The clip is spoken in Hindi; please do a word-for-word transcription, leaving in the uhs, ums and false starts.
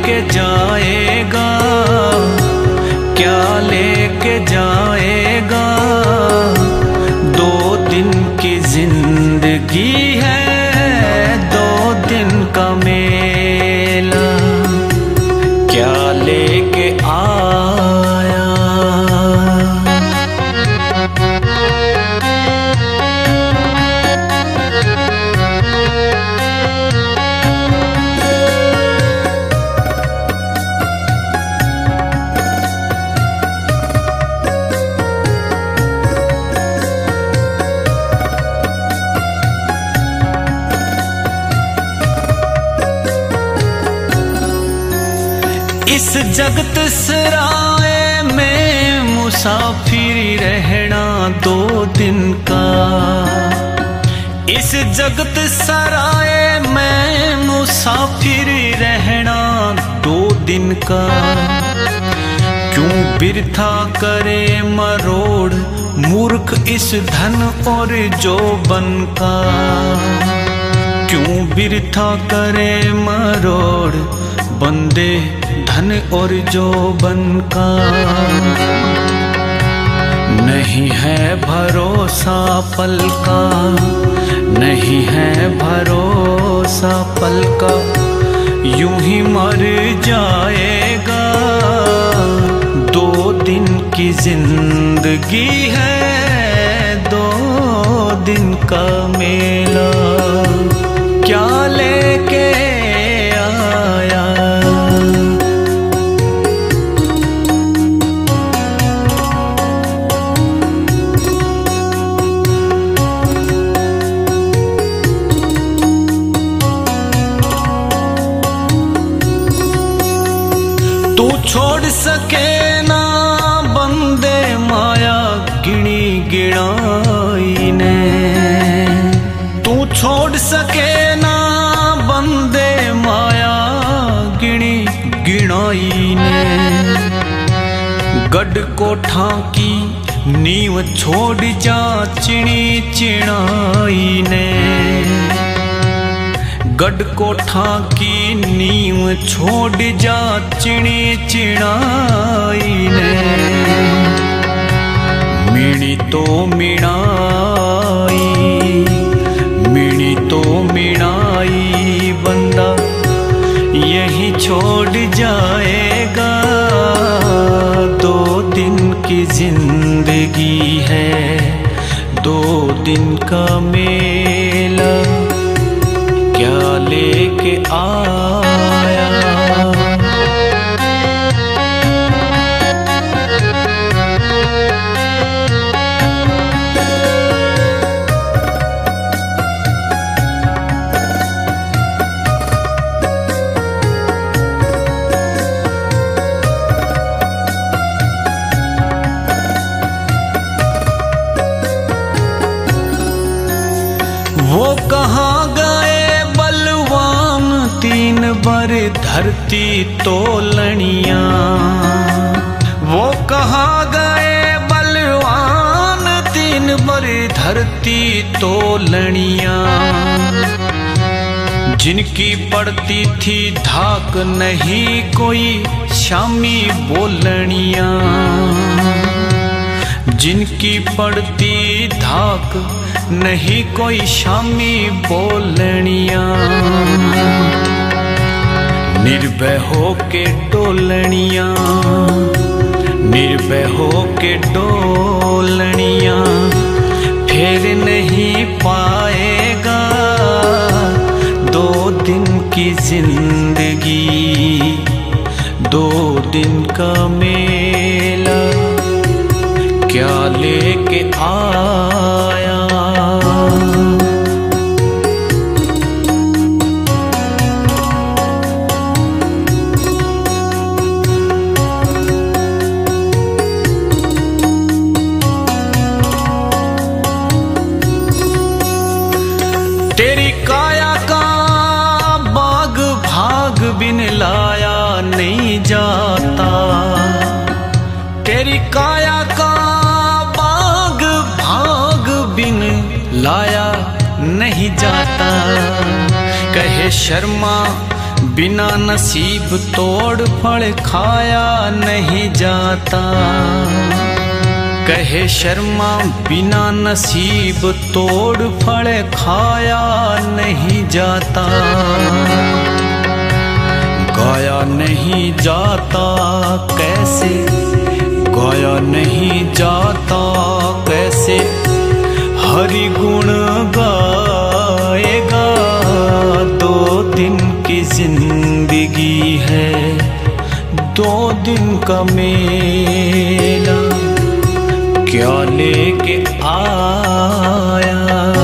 लेके जाएगा, क्या लेके जाएगा। दो दिन की जिंदगी है, दो दिन का मेला, क्या लेके आया। इस जगत सराय में मुसाफिर रहना दो दिन का, इस जगत सराय में मुसाफिर रहना दो दिन का। क्यों बिरथा करे मरोड़ मूर्ख इस धन और जोबन का, क्यों बिरथा करे मरोड़ बंदे धन और जोबन का। नहीं है भरोसा पल का, नहीं है भरोसा पल का, यूं ही मर जाएगा। दो दिन की जिंदगी है, दो दिन का मेला, क्या लेके आया। तू छोड़ सके ना बंदे माया गिनी गिनाई ने, तू छोड़ सके ना बंदे माया गिनी गिनाई ने। गढ़ कोठा की नींव छोड़ जा चिणी चिणाई ने, गढ़ कोठा की नींव छोड़ जा चिणी चिणाई ने। मीणी तो मीणाई, मीणी तो मीणाई, बंदा यही छोड़ जाएगा। दो दिन की जिंदगी है, दो दिन का मेला, क्या लेके आया। वो कहाँ गए बलवान तीन बर धरती तोलनिया, वो कहाँ गए बलवान तीन बर धरती तोलनिया। जिनकी पड़ती थी धाक नहीं कोई शामी बोलनिया, जिनकी पड़ती धाक नहीं कोई शामी बोलनिया। निर्भय हो के डोलनिया, निर्भय हो के डोलनिया, फिर नहीं पाएगा। दो दिन की जिंदगी, दो दिन का मेला, क्या लेके आया। तेरी काया का बाग भाग बिन लाया नहीं जाता, तेरी काया का बाग भाग बिन लाया नहीं जाता। कहे शर्मा बिना नसीब तोड़ फल खाया नहीं जाता। कहे शर्मा बिना नसीब तोड़ फल खाया नहीं जाता। गाया नहीं जाता कैसे, गाया नहीं जाता कैसे, हरि गुण गाएगा। दो दिन की जिंदगी है, दो दिन का मेला क्या लेके आया।